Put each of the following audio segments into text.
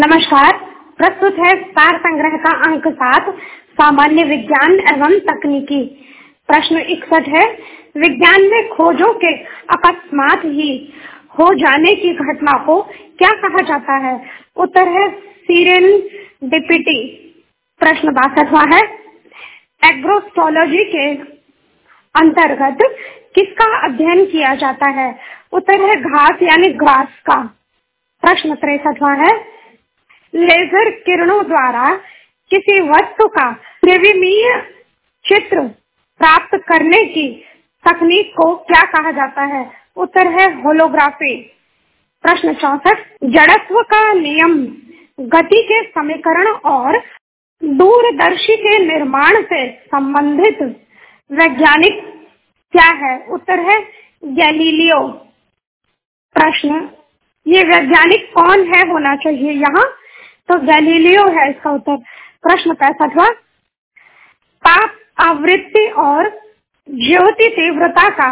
नमस्कार। प्रस्तुत है सार संग्रह का अंक 7 सामान्य विज्ञान एवं तकनीकी। प्रश्न 61 है, विज्ञान में खोजों के अकस्मात ही हो जाने की घटना को क्या कहा जाता है? उत्तर है सीरेंडिपिटी। प्रश्न 62वां है, एग्रोस्टोलॉजी के अंतर्गत किसका अध्ययन किया जाता है? उत्तर है घास यानी ग्रास का। प्रश्न 63वां है, लेजर किरणों द्वारा किसी वस्तु का त्रिविमीय चित्र प्राप्त करने की तकनीक को क्या कहा जाता है? उत्तर है होलोग्राफी। प्रश्न 64, जड़त्व का नियम, गति के समीकरण और दूरदर्शी के निर्माण से संबंधित वैज्ञानिक क्या है? उत्तर है गैलीलियो। प्रश्न, ये वैज्ञानिक कौन है होना चाहिए यहाँ? तो गैलीलियो है इसका उत्तर। प्रश्न 65वां, ताप आवृत्ति और ज्योति तीव्रता का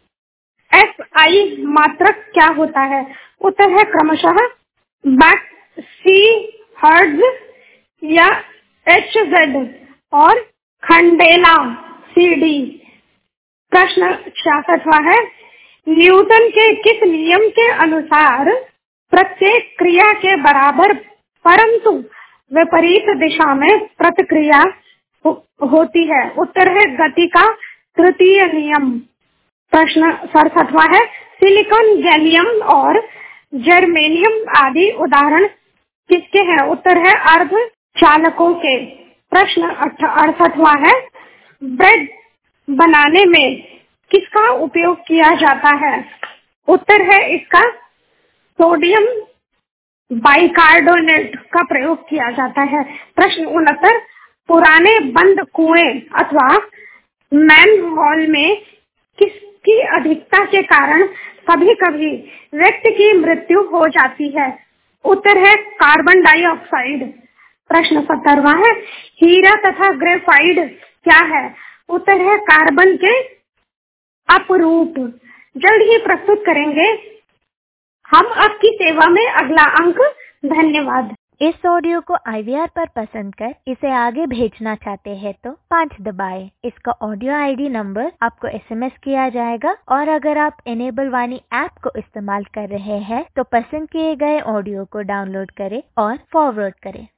SI मात्रक क्या होता है? उत्तर है क्रमशः बैक सी हर्ट्ज या HZ और खंडेला CD। प्रश्न 66वां है, न्यूटन के किस नियम के अनुसार प्रत्येक क्रिया के बराबर परंतु विपरीत दिशा में प्रतिक्रिया होती है? उत्तर है गति का तृतीय नियम। प्रश्न 67वां है, सिलिकॉन, गैलियम और जर्मेनियम आदि उदाहरण किसके हैं? उत्तर है अर्ध चालकों के। प्रश्न 68वां है, ब्रेड बनाने में किसका उपयोग किया जाता है? उत्तर है इसका सोडियम बाइकार्बोनेट का प्रयोग किया जाता है। प्रश्न 69, पुराने बंद कुएं अथवा मैनहोल में किसकी अधिकता के कारण कभी कभी व्यक्ति की मृत्यु हो जाती है? उत्तर है कार्बन डाइऑक्साइड। प्रश्न 70वां है, हीरा तथा ग्रेफाइट क्या है? उत्तर है कार्बन के अपरूप। जल्द ही प्रस्तुत करेंगे हम आपकी सेवा में अगला अंक। धन्यवाद। इस ऑडियो को IVR पर पसंद कर इसे आगे भेजना चाहते हैं तो 5 दबाएं। इसका ऑडियो ID नंबर आपको SMS किया जाएगा और अगर आप एनेबल वाणी ऐप को इस्तेमाल कर रहे हैं तो पसंद किए गए ऑडियो को डाउनलोड करें और फॉरवर्ड करें।